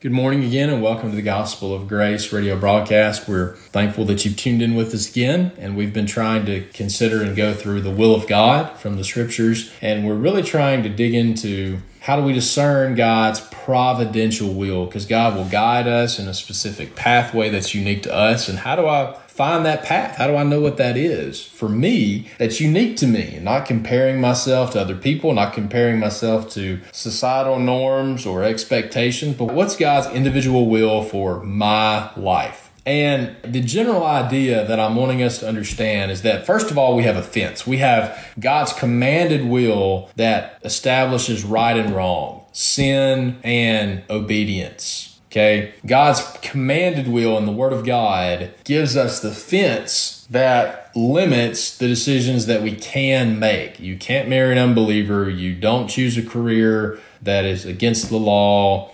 Good morning again, and welcome to the Gospel of Grace radio broadcast. We're thankful that you've tuned in with us again, and we've been trying to consider and go through the will of God from the Scriptures, and we're really trying to dig into how do we discern God's providential will, because God will guide us in a specific pathway that's unique to us, and how do I find that path? How do I know what that is? For me, that's unique to me, not comparing myself to other people, not comparing myself to societal norms or expectations, but what's God's individual will for my life? And the general idea that I'm wanting us to understand is that, first of all, we have a fence. We have God's commanded will that establishes right and wrong, sin and obedience. Okay, God's commanded will in the Word of God gives us the fence that limits the decisions that we can make. You can't marry an unbeliever. You don't choose a career that is against the law.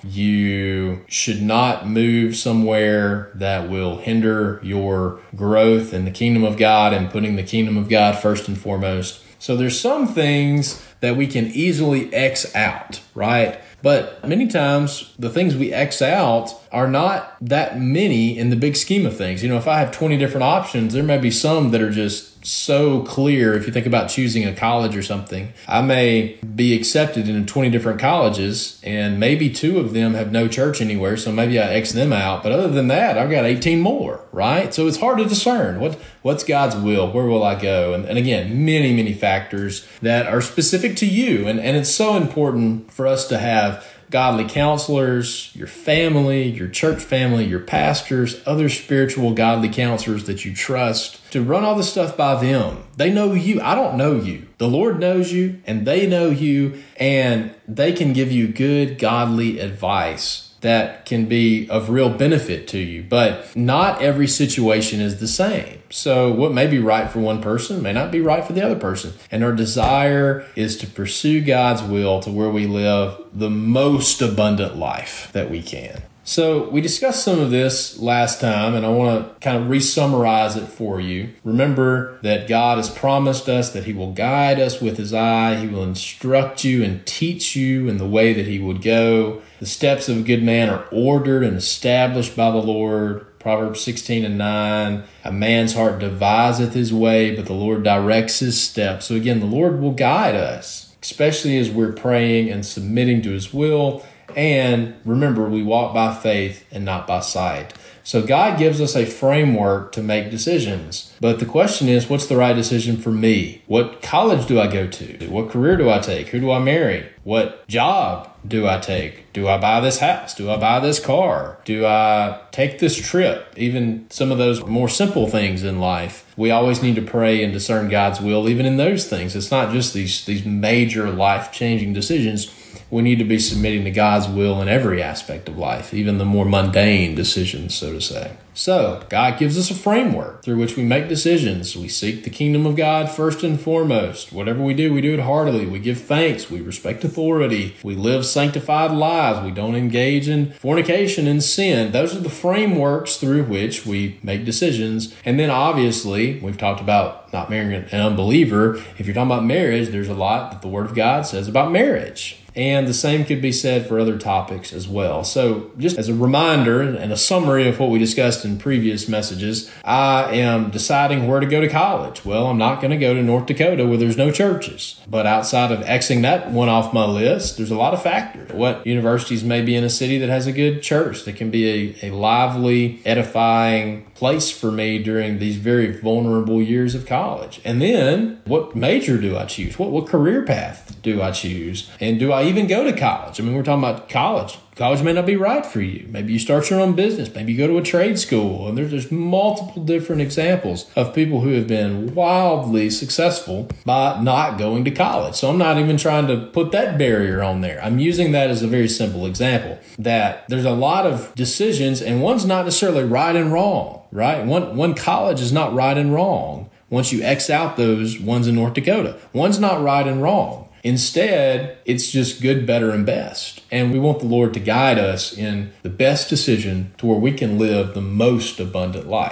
You should not move somewhere that will hinder your growth in the kingdom of God and putting the kingdom of God first and foremost. So there's some things that we can easily X out, right? But many times the things we X out are not that many in the big scheme of things. If I have 20 different options, there may be some that are just so clear. If you think about choosing a college or something, I may be accepted in 20 different colleges and maybe 2 of them have no church anywhere. So maybe I X them out. But other than that, I've got 18 more, right? So it's hard to discern what's God's will. Where will I go? And again, many, many factors that are specific to you. And it's so important for us to have godly counselors, your family, your church family, your pastors, other spiritual godly counselors that you trust, to run all this stuff by them. They know you. I don't know you. The Lord knows you, and they know you, and they can give you good godly advice that can be of real benefit to you. But not every situation is the same. So what may be right for one person may not be right for the other person. And our desire is to pursue God's will to where we live the most abundant life that we can. So we discussed some of this last time, and I want to kind of re-summarize it for you. Remember that God has promised us that He will guide us with His eye. He will instruct you and teach you in the way that He would go. The steps of a good man are ordered and established by the Lord. Proverbs 16:9, a man's heart deviseth his way, but the Lord directs his steps. So again, the Lord will guide us, especially as we're praying and submitting to His will. And remember, we walk by faith and not by sight. So God gives us a framework to make decisions. But the question is, what's the right decision for me? What college do I go to? What career do I take? Who do I marry? What job do I take? Do I buy this house? Do I buy this car? Do I take this trip? Even some of those more simple things in life. We always need to pray and discern God's will, even in those things. It's not just these major life-changing decisions. We need to be submitting to God's will in every aspect of life, even the more mundane decisions, so to say. So, God gives us a framework through which we make decisions. We seek the kingdom of God first and foremost. Whatever we do it heartily. We give thanks. We respect authority. We live sanctified lives. We don't engage in fornication and sin. Those are the frameworks through which we make decisions. And then obviously, we've talked about not marrying an unbeliever. If you're talking about marriage, there's a lot that the Word of God says about marriage. And the same could be said for other topics as well. So just as a reminder and a summary of what we discussed in previous messages, I am deciding where to go to college. Well, I'm not going to go to North Dakota where there's no churches. But outside of Xing that one off my list, there's a lot of factors. What universities may be in a city that has a good church that can be a lively, edifying place for me during these very vulnerable years of college. And then what major do I choose? What career path do I choose? And do I even go to college? I mean, we're talking about college. College may not be right for you. Maybe you start your own business. Maybe you go to a trade school. And there's multiple different examples of people who have been wildly successful by not going to college. So I'm not even trying to put that barrier on there. I'm using that as a very simple example, that there's a lot of decisions and one's not necessarily right and wrong, right? One college is not right and wrong. Once you X out those ones in North Dakota, one's not right and wrong. Instead, it's just good, better, and best. And we want the Lord to guide us in the best decision to where we can live the most abundant life.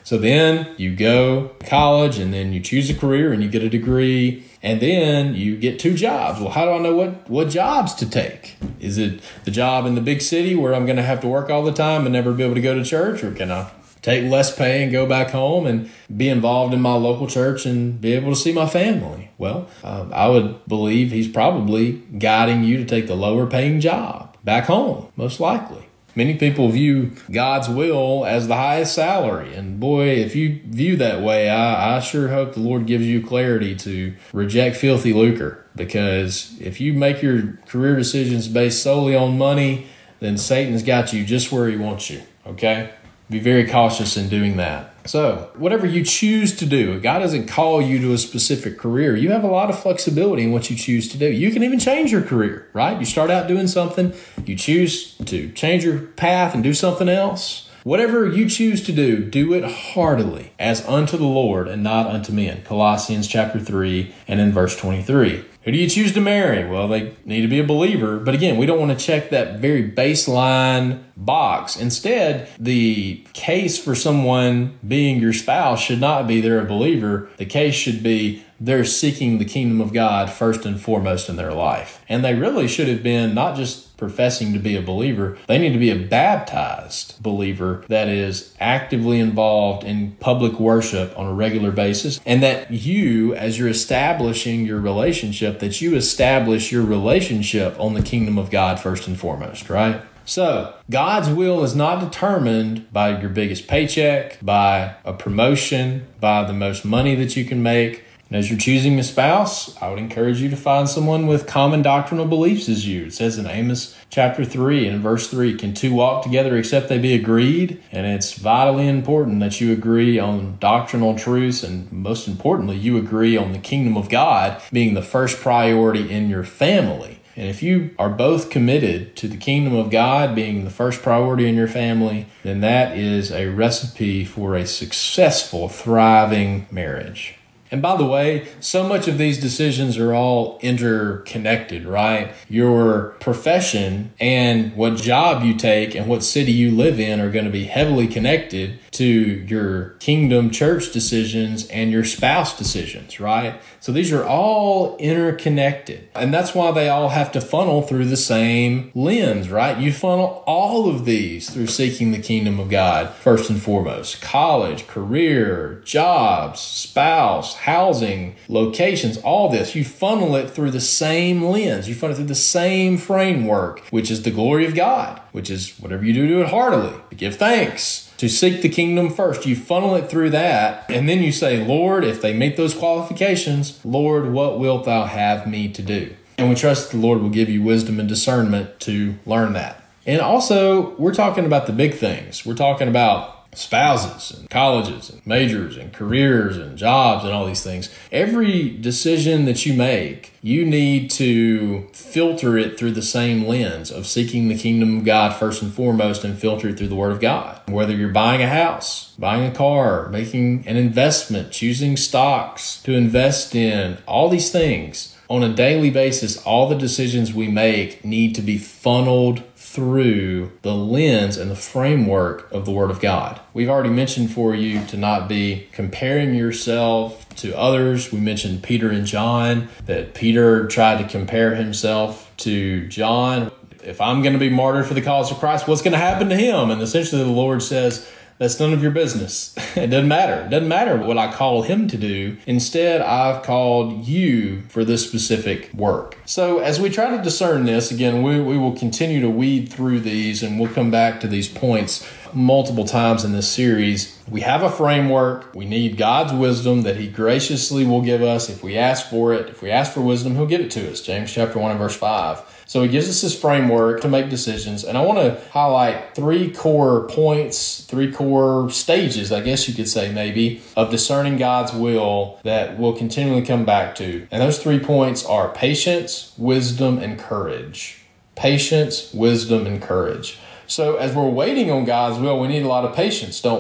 So then you go to college, and then you choose a career and you get a degree, and then you get 2 jobs. Well, how do I know what jobs to take? Is it the job in the big city where I'm going to have to work all the time and never be able to go to church? Or can I take less pay and go back home and be involved in my local church and be able to see my family? Well, I would believe he's probably guiding you to take the lower paying job back home, most likely. Many people view God's will as the highest salary. And boy, if you view that way, I sure hope the Lord gives you clarity to reject filthy lucre. Because if you make your career decisions based solely on money, then Satan's got you just where he wants you, okay? Be very cautious in doing that. So, whatever you choose to do, God doesn't call you to a specific career. You have a lot of flexibility in what you choose to do. You can even change your career, right? You start out doing something, you choose to change your path and do something else. Whatever you choose to do it heartily as unto the Lord and not unto men. Colossians chapter 3 and in verse 23. Who do you choose to marry? Well, they need to be a believer. But again, we don't want to check that very baseline box. Instead, the case for someone being your spouse should not be they're a believer. The case should be they're seeking the kingdom of God first and foremost in their life. And they really should have been not just professing to be a believer, they need to be a baptized believer that is actively involved in public worship on a regular basis. And that you, as you're establishing your relationship, that you establish your relationship on the kingdom of God first and foremost, right? So, God's will is not determined by your biggest paycheck, by a promotion, by the most money that you can make. And as you're choosing a spouse, I would encourage you to find someone with common doctrinal beliefs as you. It says in Amos chapter 3 and verse 3, can 2 walk together except they be agreed? And it's vitally important that you agree on doctrinal truths, and most importantly, you agree on the kingdom of God being the first priority in your family. And if you are both committed to the kingdom of God being the first priority in your family, then that is a recipe for a successful, thriving marriage. And by the way, so much of these decisions are all interconnected, right? Your profession and what job you take and what city you live in are going to be heavily connected to your kingdom church decisions and your spouse decisions, right? So these are all interconnected. And that's why they all have to funnel through the same lens, right? You funnel all of these through seeking the kingdom of God first and foremost. College, career, jobs, spouse, housing, locations, all this. You funnel it through the same lens. You funnel it through the same framework, which is the glory of God, which is whatever you do it heartily. Give thanks. To seek the kingdom first. You funnel it through that, and then you say, Lord, if they meet those qualifications, Lord, what wilt thou have me to do? And we trust the Lord will give you wisdom and discernment to learn that. And also, we're talking about the big things. We're talking about spouses and colleges and majors and careers and jobs and all these things. Every decision that you make, you need to filter it through the same lens of seeking the kingdom of God first and foremost, and filter it through the word of God. Whether you're buying a house, buying a car, making an investment, choosing stocks to invest in, all these things on a daily basis, all the decisions we make need to be funneled through the lens and the framework of the Word of God. We've already mentioned for you to not be comparing yourself to others. We mentioned Peter and John, that Peter tried to compare himself to John. If I'm going to be martyred for the cause of Christ, what's going to happen to him? And essentially the Lord says, that's none of your business. It doesn't matter. It doesn't matter what I call him to do. Instead, I've called you for this specific work. So as we try to discern this, again, we will continue to weed through these, and we'll come back to these points multiple times in this series. We have a framework. We need God's wisdom that he graciously will give us if we ask for it. If we ask for wisdom, he'll give it to us. James chapter 1 and verse 5. So he gives us this framework to make decisions. And I want to highlight 3 core points, 3 core stages, I guess you could say maybe, of discerning God's will that we'll continually come back to. And those 3 points are patience, wisdom, and courage. Patience, wisdom, and courage. So as we're waiting on God's will, we need a lot of patience, don't we?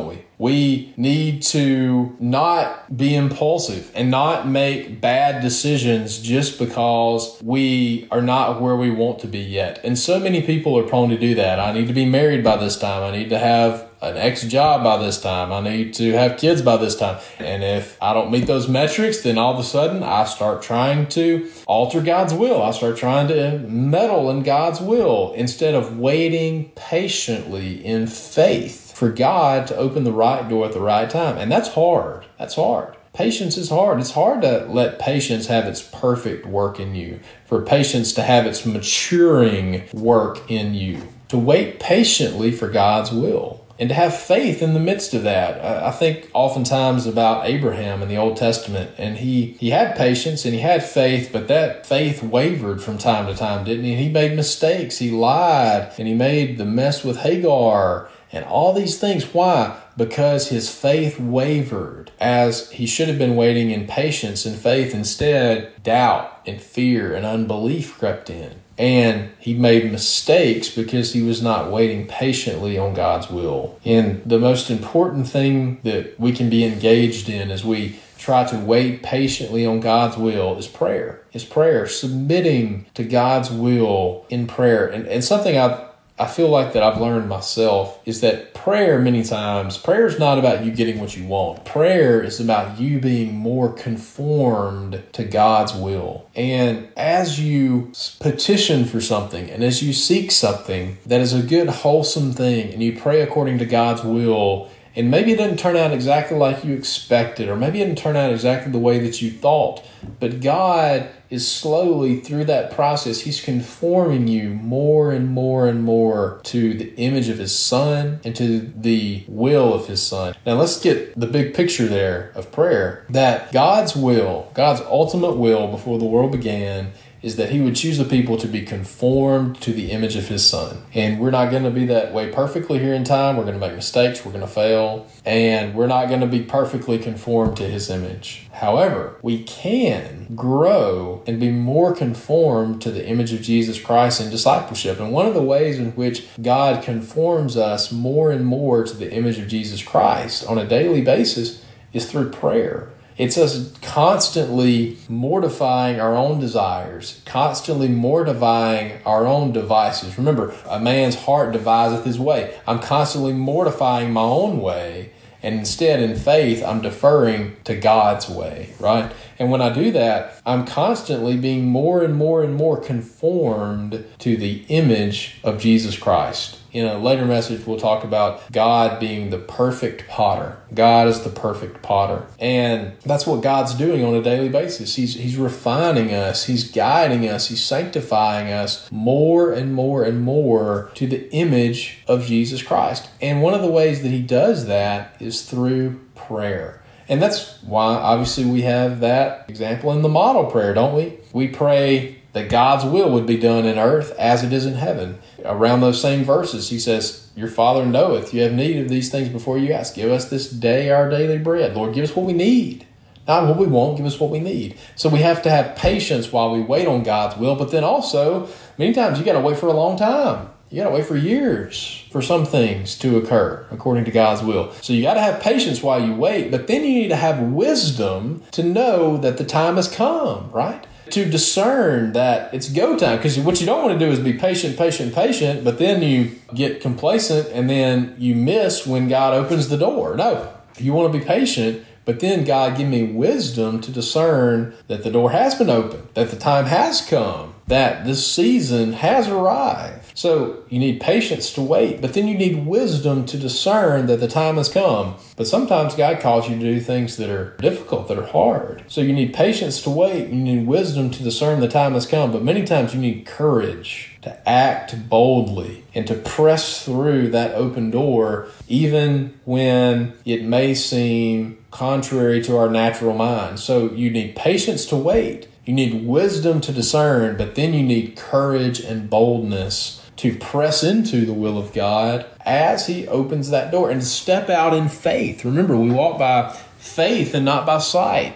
We need to not be impulsive and not make bad decisions just because we are not where we want to be yet. And so many people are prone to do that. I need to be married by this time. I need to have an X job by this time. I need to have kids by this time. And if I don't meet those metrics, then all of a sudden I start trying to alter God's will. I start trying to meddle in God's will instead of waiting patiently in faith for God to open the right door at the right time. And that's hard. That's hard. Patience is hard. It's hard to let patience have its perfect work in you, for patience to have its maturing work in you, to wait patiently for God's will. And to have faith in the midst of that. I think oftentimes about Abraham in the Old Testament, and he had patience and he had faith, but that faith wavered from time to time, didn't he? He made mistakes. He lied and he made the mess with Hagar and all these things. Why? Because his faith wavered as he should have been waiting in patience and faith. Instead, doubt and fear and unbelief crept in. And he made mistakes because he was not waiting patiently on God's will. And the most important thing that we can be engaged in as we try to wait patiently on God's will is prayer. Is prayer, submitting to God's will in prayer. And something I feel like that I've learned myself is that prayer many times, prayer is not about you getting what you want. Prayer is about you being more conformed to God's will. And as you petition for something and as you seek something that is a good, wholesome thing, and you pray according to God's will, and maybe it didn't turn out exactly like you expected, or maybe it didn't turn out exactly the way that you thought, but God is slowly, through that process, He's conforming you more and more and more to the image of His Son and to the will of His Son. Now let's get the big picture there of prayer, that God's will, God's ultimate will before the world began, is that He would choose the people to be conformed to the image of His Son. And we're not going to be that way perfectly here in time. We're going to make mistakes. We're going to fail. And we're not going to be perfectly conformed to His image. However, we can grow and be more conformed to the image of Jesus Christ in discipleship. And one of the ways in which God conforms us more and more to the image of Jesus Christ on a daily basis is through prayer. It's us constantly mortifying our own desires, constantly mortifying our own devices. Remember, a man's heart deviseth his way. I'm constantly mortifying my own way, and instead, in faith, I'm deferring to God's way, right? And when I do that, I'm constantly being more and more and more conformed to the image of Jesus Christ. In a later message, we'll talk about God being the perfect potter. God is the perfect potter. And that's what God's doing on a daily basis. He's refining us. He's guiding us. He's sanctifying us more and more and more to the image of Jesus Christ. And one of the ways that He does that is through prayer. And that's why, obviously, we have that example in the model prayer, don't we? We pray that God's will would be done in earth as it is in heaven. Around those same verses, He says, your Father knoweth you have need of these things before you ask. Give us this day our daily bread. Lord, give us what we need. Not what we want, give us what we need. So we have to have patience while we wait on God's will. But then also, many times you got to wait for a long time. You got to wait for years for some things to occur according to God's will. So you got to have patience while you wait, but then you need to have wisdom to know that the time has come, right? To discern that it's go time. Because what you don't want to do is be patient, but then you get complacent and then you miss when God opens the door. No, you want to be patient, but then God, give me wisdom to discern that the door has been opened, that the time has come, that this season has arrived. So you need patience to wait, but then you need wisdom to discern that the time has come. But sometimes God calls you to do things that are difficult, that are hard. So you need patience to wait. You need wisdom to discern the time has come. But many times you need courage to act boldly and to press through that open door, even when it may seem contrary to our natural mind. So you need patience to wait. You need wisdom to discern, but then you need courage and boldness to press into the will of God as He opens that door and step out in faith. Remember, we walk by faith and not by sight.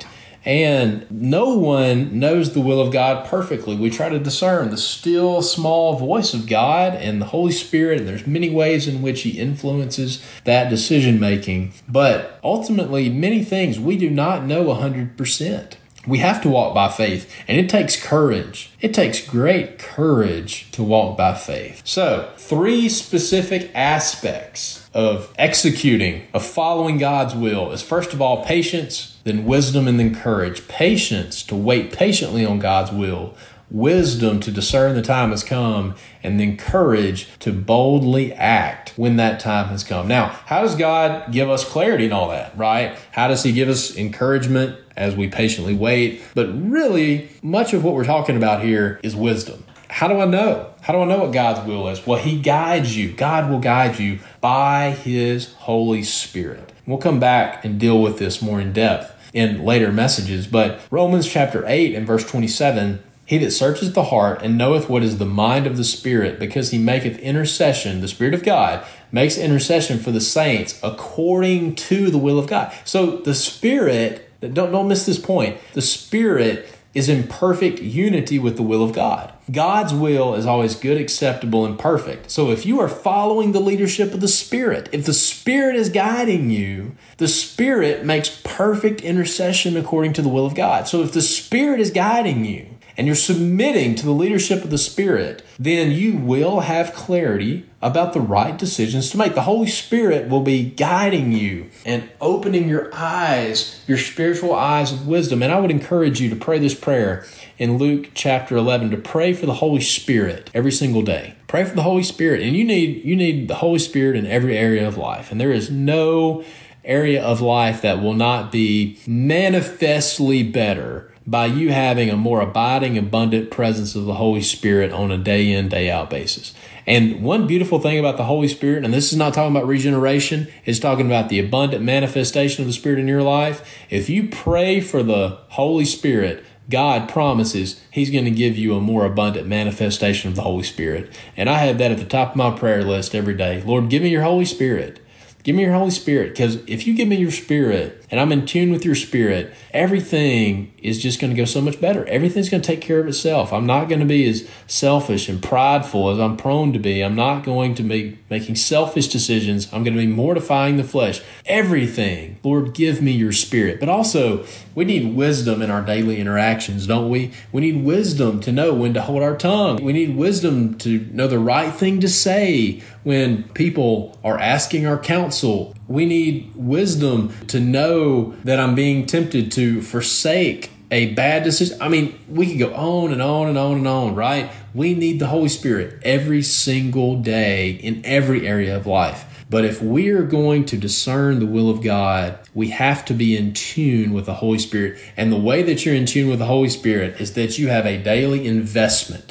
And no one knows the will of God perfectly. We try to discern the still small voice of God and the Holy Spirit, and there's many ways in which He influences that decision making. But ultimately, many things we do not know 100%. We have to walk by faith, and it takes courage. It takes great courage to walk by faith. So, 3 specific aspects of executing, of following God's will is, first of all, patience, then wisdom, and then courage. Patience, to wait patiently on God's will. Wisdom, to discern the time has come, and then courage to boldly act when that time has come. Now, how does God give us clarity in all that, right? How does He give us encouragement as we patiently wait? But really, much of what we're talking about here is wisdom. How do I know? How do I know what God's will is? Well, He guides you. God will guide you by His Holy Spirit. We'll come back and deal with this more in depth in later messages, but Romans chapter 8 and verse 27, He that searches the heart and knoweth what is the mind of the Spirit, because He maketh intercession, the Spirit of God makes intercession for the saints according to the will of God. So the Spirit, don't miss this point, the Spirit is in perfect unity with the will of God. God's will is always good, acceptable, and perfect. So if you are following the leadership of the Spirit, if the Spirit is guiding you, the Spirit makes perfect intercession according to the will of God. So if the Spirit is guiding you, and you're submitting to the leadership of the Spirit, then you will have clarity about the right decisions to make. The Holy Spirit will be guiding you and opening your eyes, your spiritual eyes of wisdom. And I would encourage you to pray this prayer in Luke chapter 11, to pray for the Holy Spirit every single day. Pray for the Holy Spirit. And you need the Holy Spirit in every area of life. And there is no area of life that will not be manifestly better by you having a more abiding, abundant presence of the Holy Spirit on a day in, day out basis. And one beautiful thing about the Holy Spirit, and this is not talking about regeneration, it's talking about the abundant manifestation of the Spirit in your life. If you pray for the Holy Spirit, God promises He's going to give you a more abundant manifestation of the Holy Spirit. And I have that at the top of my prayer list every day. Lord, give me your Holy Spirit. Give me your Holy Spirit, because if you give me your Spirit and I'm in tune with your Spirit, everything is just going to go so much better. Everything's going to take care of itself. I'm not going to be as selfish and prideful as I'm prone to be. I'm not going to be making selfish decisions. I'm going to be mortifying the flesh. Everything. Lord, give me your Spirit. But also, we need wisdom in our daily interactions, don't we? We need wisdom to know when to hold our tongue. We need wisdom to know the right thing to say when people are asking our counsel. We need wisdom to know that I'm being tempted to forsake a bad decision. I mean, we can go on and on and on and on, right? We need the Holy Spirit every single day in every area of life. But if we are going to discern the will of God, we have to be in tune with the Holy Spirit. And the way that you're in tune with the Holy Spirit is that you have a daily investment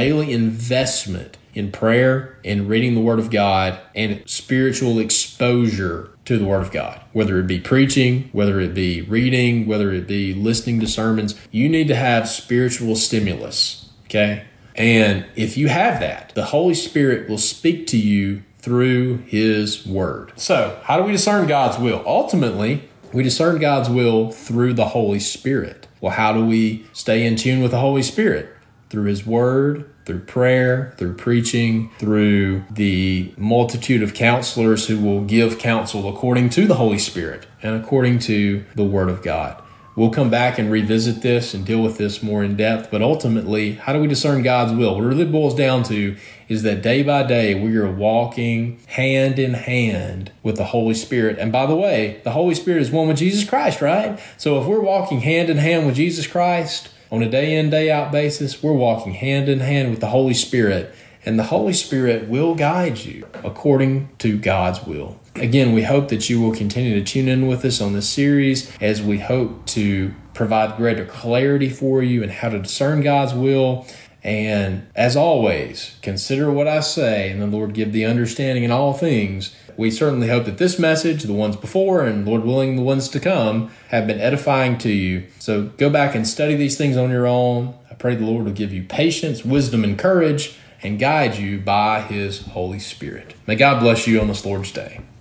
in prayer, in reading the Word of God, and spiritual exposure to the Word of God. Whether it be preaching, whether it be reading, whether it be listening to sermons, you need to have spiritual stimulus, okay? And if you have that, the Holy Spirit will speak to you through His Word. So, how do we discern God's will? Ultimately, we discern God's will through the Holy Spirit. Well, how do we stay in tune with the Holy Spirit? Through His Word, through prayer, through preaching, through the multitude of counselors who will give counsel according to the Holy Spirit and according to the Word of God. We'll come back and revisit this and deal with this more in depth, but ultimately, how do we discern God's will? What it really boils down to is that day by day, we are walking hand in hand with the Holy Spirit. And by the way, the Holy Spirit is one with Jesus Christ, right? So if we're walking hand in hand with Jesus Christ on a day in, day out basis, we're walking hand in hand with the Holy Spirit. And the Holy Spirit will guide you according to God's will. Again, we hope that you will continue to tune in with us on this series as we hope to provide greater clarity for you and how to discern God's will. And as always, consider what I say, and the Lord give the understanding in all things. We certainly hope that this message, the ones before, and Lord willing, the ones to come, have been edifying to you. So go back and study these things on your own. I pray the Lord will give you patience, wisdom, and courage, and guide you by His Holy Spirit. May God bless you on this Lord's Day.